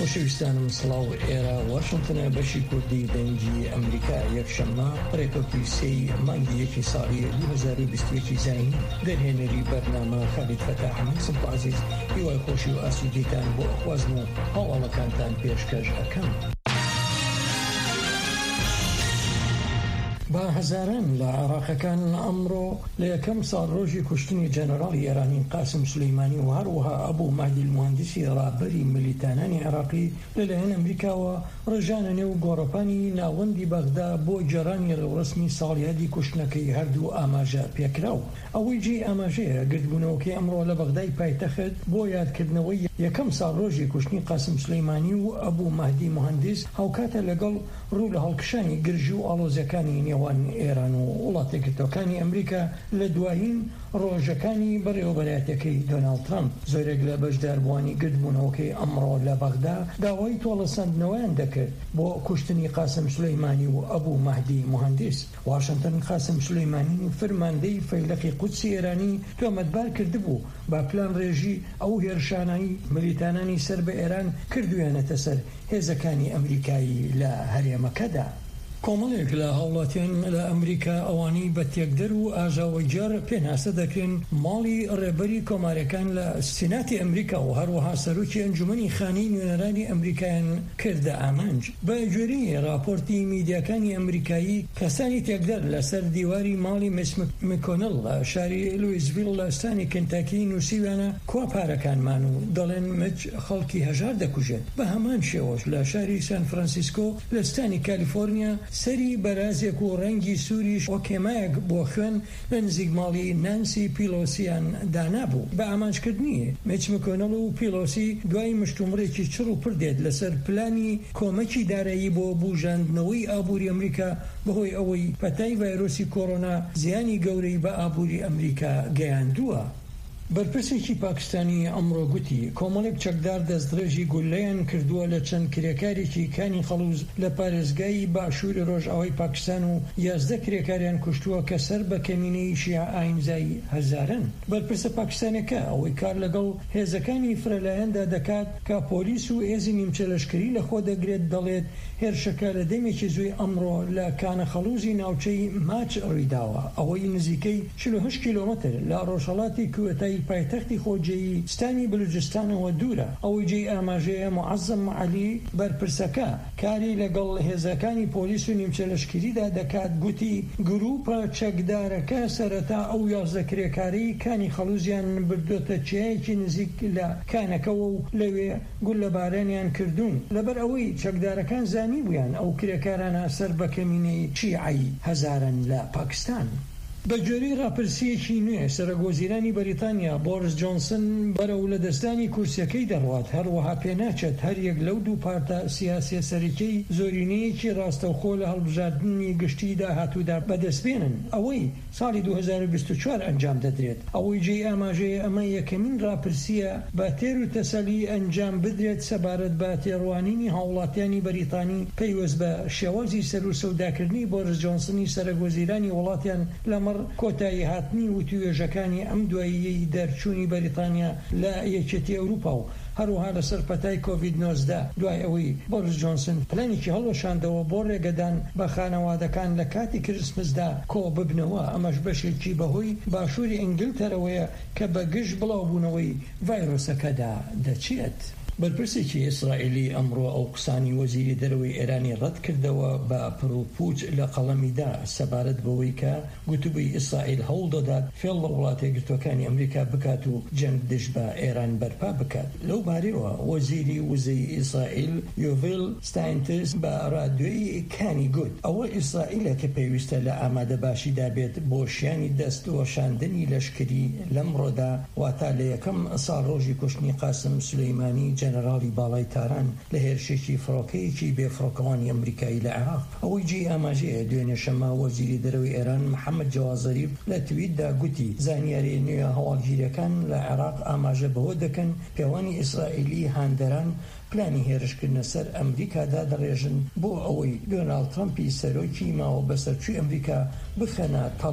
خۆشەویستانم سڵاو ئێرە واشنتنە بەشی کوردی دەنگی ئەمریکا یەکشەممە ڕێکەوتی سێی مانگی یەکی ساڵی 2021 زین دەرهێنەری بەرنامە خەلیل فەتاح سمپازیز هیوای خۆشی و ئاسوودیتان بۆ ئەخوازن و هەواڵەکانتان پێشکەش ئەەکەم. با هەزاران لە عێراقەکان ئەمڕۆ لە یەکەم ساڵ ڕۆژی کوشتنی جەنەڕاڵی ئێرانی قاسم سولەیمانی و هەروەها ئەبوو مەهدی الموهەندیسی ڕابەری ملیتانانی عێراقی لەلایەن ئەمریکاوە ڕێژانە نێو گۆڕەپانی ناوەندی بەغدا بۆ جێڕانی ڕێوڕسمی ساڵیادی کوشتنەکەی هەردوو ئاماژە پێکراو. ئەوەی جێ ئاماژەیە گرتبوونەوەکەی ئەمڕۆ لە بەغدای پایتەخت بۆ یادکردنەوەی یەکەم ساڵ ڕۆژی کوشتنی قاسم سولەیمانی و ئەبوو مەهدی موهەندیس هاوکاتە لەگەڵ ڕوو لە هەڵکشانی گرژی و ئاڵۆزیەکانی نێوان ئێران و وڵاتە یەکگرتووەکانی ئەمریکا لە دوایین ڕۆژەکانی بەڕێوەبەرایەتەکەی دۆناڵد ترامپ. زۆرێک لە بەشداربووانی گرتبوونەوەکەی ئەمڕۆ لە بەغدا داوای تۆڵەسەندنەوەیان دەکرد بۆ کوشتنی قاسم سولەیمانی و ئەبوو مەهدی موهەندیس. واشنتن قاسم سولەیمانی فەرماندەی فەیلقی قودسی ئێرانی تۆمەتبار کردبوو با پلان ڕێژی ئەو هێرشانایی ملیتانانی سەر بە ئێران کردویانەتە سەر هێزەکانی ئەمریکایی لە هەرێمەکەدا. کۆمەڵێک لە هاوڵاتیان لە ئەمریکا ئەوانەی بە تێکدەر و ئاژاوەجار پێناسە دەکرێن ماڵی ڕێبەری کۆمارەکان لە سیناتی ئەمریکا و هەروەها سەرۆکی ئەنجومەنی خانەی نوێنەرانی ئەمریکایان کردە ئامانج. بە گوێرەی راپۆرتی میدیاکانی ئەمریکایی کەسانی تێکدەر لەسەر دیواری ماڵی میچ مکۆنل لە شاری لویزڤیل لە ئەستانی کنتاکی نووسیوانە کوا پارەکانمان و دەڵێن مچ خەڵکی هەژار دەکوژێت. بە هەمان شێوەش لە شاری سان فرانسیسکۆ لە ئەستانی کالیفۆرنیا سەری بەرازێک و ڕەنگی سووریش ئۆکێمایەک بۆ خوێن لە نزیک ماڵی نانسی پیلۆسیان دانابوو. بە ئامانجکردنی میچ مکۆنل و پیلۆسی دوای مشتومڕێکی چڕ و پردێت لەسەر پلانی کۆمەکی دارایی بۆ بوژاندنەوەی ئابووری ئەمریکا بەهۆی ئەوەی پەتای ڤایرۆسی کۆڕۆنا زیانی گەورەی بە ئابووری ئەمریکا گەیاندووە. بەرپرسێکی پاکستانی ئەمڕۆ گوتی کۆمەڵێک چەکدار دەستدرێژی گولەیان کردووە لە چەند کرێکارێکی کانی خەڵوز لە پارێزگای باشووری ڕۆژئاوای پاکستان و 11 کرێکاریان کوشتووە کە سەر بە کەمینەی شیعە ئاینزایی هەزارن. بەرپرسە پاکستانەکە ئەوەی کار لەگەڵ هێزەکانی فرەلایەندا دەکات کە پۆلیس و هێزی نیمچە لەشکری لەخۆ دەگرێت دەڵێت هێرشەکە لە دەمێکی زووی ئەمڕۆ لە کانە خەڵوزی ناوچەی ماچ ڕوویداوە. ئەوەی نزیکەی 48 کیلۆمەتر لە ڕۆژهەڵاتی کوێتای پایتەختی خۆجێیی ستانی بلوچستانەوە دوورە. ئەوەی جێی ئاماژەیە معەزەم عەلی بەرپرسەکە کاری لەگەڵ هێزەکانی پۆلیس و نیمچە لەشکریدا دەکات گوتی گروپە چەکدارەکە سەرەتا ئەو 11 کرێکاری کانی خەڵوزیان بردوتە چیایەکی نزیک لە کانەکەوە و لەوێ گول لە بارانیان کردوون. لەبەر ئەوەی چەکدارەکان زانی بوویان ئەو کرێکارانە سەر بە کەمینەی شیعی هەزارن لە پاکستان. بە گوێرەی راپرسیەکی نوێ سەرۆکوەزیرانی بەریتانیا بۆریس جۆنسن بەرەو لە دەستانی کورسیەکەی دەڕوات. هەروەها پێناچێت هەر یەک لەو دوو پارتە سیاسی سەرەکیەی زۆرینەیەکی ڕاستەوخۆ لە هەڵبژاردننی گشتی داهاتوودا بەدەستبێنن. ئەوەی ساڵی 2024 ئەنجام دەدرێت. ئەوەی جێی ئاماژەیە ئەمە یەکەمین راپرسیە بە تێر و تەسەلی ئەنجام بدرێت سەبارەت بە تێڕوانینی هاوڵاتیانی بەریتانی پەیوەست بە شێوازی سەر و سەوداکردنی بۆریس جۆنسنی سەرۆکوەزیرانی وڵاتیان لەمەڕ کۆتایی هاتنی و توێژەکانی ئەم دواییەی دەرچوونی بەریتانیا لە یەکێتی ئەوروپا و هەروەها لەسەر پەتای کۆڤید-19 دوای ئەوەی بۆریس جۆنسن پلانێکی هەڵۆشاندەوە بۆ ڕێگەدان بە خانەوادەکان لە کاتی کریسمسدا کۆ ببنەوە. ئەمەش بەشێکی بەهۆی باشووری ئینگلتەرەوەیە کە بە گشت بڵاوبوونەوەی ڤایرۆسەکەدا دەچێت. بەرپرسێکی ئیسرائیلی ئەمڕۆ ئەو قسانی وەزیری دەرەوەی ئێرانی ڕەت کردەوە بە پرۆپوچ لە قەڵەمیدا سەبارەت بەوەی کە گوتوبووی ئیسرائیل هەوڵ دەدات فێڵ لە وڵاتە یەکگرتووەکانی ئەمریکا بکات و جەنگ دژ بە ئێران بەرپا بکات. لەو بارەوە وەزیری وزەی ئیسرائیل یۆڤیل ستاینتس بە ڕادیۆی کانی گوت ئەوە ئیسرائیلە کە پێویستە لە ئامادەباشیدا بێت بۆ شیانی دەستوەشاندنی لەشکری لەمڕۆدا واتە لە یەکەم ساڵ ڕۆژی کوشتنی قاسم سولەیمانی جەنەراڵی باڵای تاران لە هێرشێکی فڕۆکەیەکی بێفڕۆکەوانی ئەمریکایی لە عێراق. ئەوەی جێی ئاماژەیە دوێنێ شەمە وەزیری دەرەوەی ئێران محەممەد جەواد زەریف لە تویتدا گوتی زانیاری نوێ هەواڵگیریەکان لە عێراق ئاماژە بەوە دەکەن پێوانی ئیسرائیلی هاندەران پلانی هێرشکردنە سەر ئەمریکادا دەڕێژن بۆ ئەوەی دۆناڵد ترامپی سەرۆکی ماوە بەسەرچووی ئەمریکا بخەنە